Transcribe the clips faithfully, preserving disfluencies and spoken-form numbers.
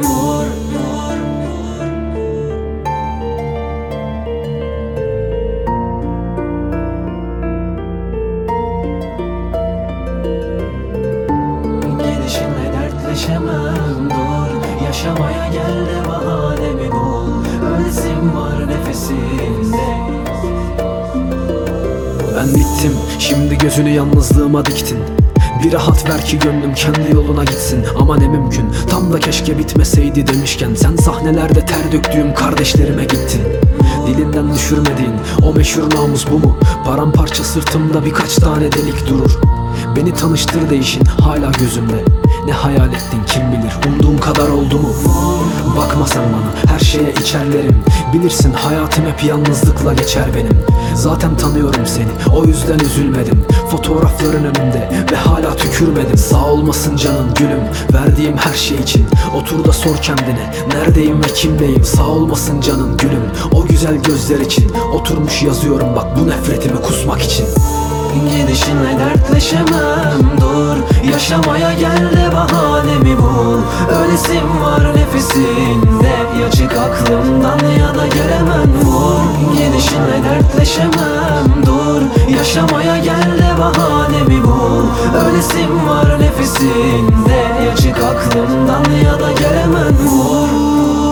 vur, vur, vur. Gidişinle dertleşemem, dur. Yaşamaya gel de bahanemi bul. Ölesim var nefesinde. Ben bittim, şimdi gözünü yalnızlığıma diktin. Bir rahat ver ki gönlüm kendi yoluna gitsin. Ama ne mümkün, tam da keşke bitmeseydi demişken sen sahnelerde ter döktüğüm kardeşlerime gittin. Dilinden düşürmediğin o meşhur namus bu mu? Paramparça sırtımda birkaç tane delik durur. Beni tanıştır değişin hala gözümde. Ne hayal ettin kim bilir, umduğum kadar oldu mu? Bakma sen bana, her şeye içerlerim. Bilirsin hayatım hep yalnızlıkla geçer benim. Zaten tanıyorum seni, o yüzden üzülmedim. Fotoğrafların önümde ve hala tükürmedim. Sağ olmasın canın gülüm, verdiğim her şey için. Otur da sor kendine, neredeyim ve kimdeyim. Sağ olmasın canın gülüm, o güzel gözler için. Oturmuş yazıyorum bak bu nefretimi kusmak için. Gidişinle dertleşemem, dur. Yaşamaya gel de bahanemi bul. Ölesim var nefesinde. Ya çık aklımdan ya da gelemem, vur. Gidişinle dertleşemem, dur. Yaşamaya gel de bahanemi bul. Ölesim var nefesinde. Ya çık aklımdan ya da gelemem, vur.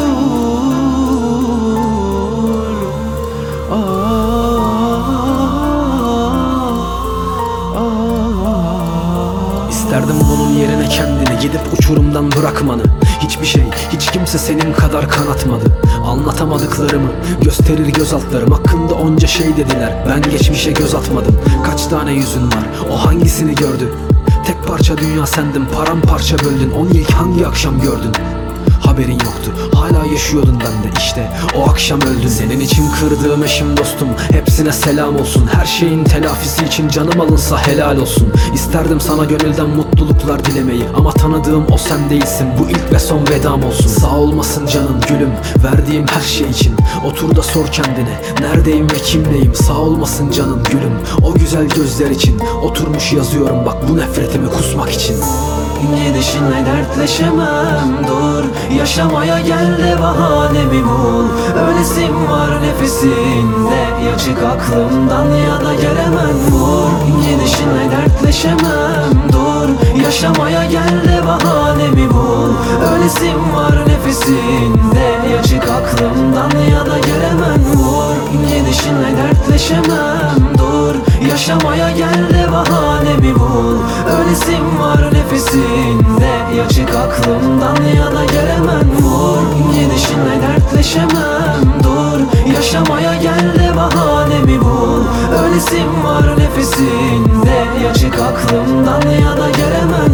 İsterdim bunun yerine kendini gidip uçurumdan bırakmanı. Hiçbir şey, hiç kimse senin kadar kanatmadı. Anlatamadıklarımı gösterir göz altlarım. Hakkında onca şey dediler, ben geçmişe göz atmadım. Kaç tane yüzün var, o hangisini gördü? Tek parça dünya sendin, paramparça böldün. On ilk hangi akşam gördün? Haberin yoktu, hala yaşıyordun bende. İşte o akşam öldün. Senin için kırdığım eşim dostum, hepsine selam olsun. Her şeyin telafisi için canım alınsa helal olsun. İsterdim sana gönülden mutluluklar dilemeyi, ama tanıdığım o sen değilsin, bu ilk ve son vedam olsun. Sağ olmasın canın gülüm, verdiğim her şey için. Otur da sor kendine, neredeyim ve kimdeyim. Sağ olmasın canın gülüm, o güzel gözler için. Oturmuş yazıyorum bak bu nefretimi kusmak için. Gidişinle dertleşemem, dur. Yaşamaya gel de bahanemi bul. Ölesim var nefesinde. Ya çık aklımdan ya da gelemem, vur. Gidişinle dertleşemem, dur. Yaşamaya gel de bahanemi bul. Ölesim var nefesinde. Ya çık aklımdan ya da gelemem, vur. Gidişinle dertleşemem, dur. Yaşamaya gel de bahanemi bul. Ölesim var nefesinde. Ya çık aklımdan ya da gelemem, vur. Gidişinle dertleşemem, dur. Yaşamaya gel de bahanemi bul. Ölesim var nefesinde. Ya çık aklımdan ya da gelemem,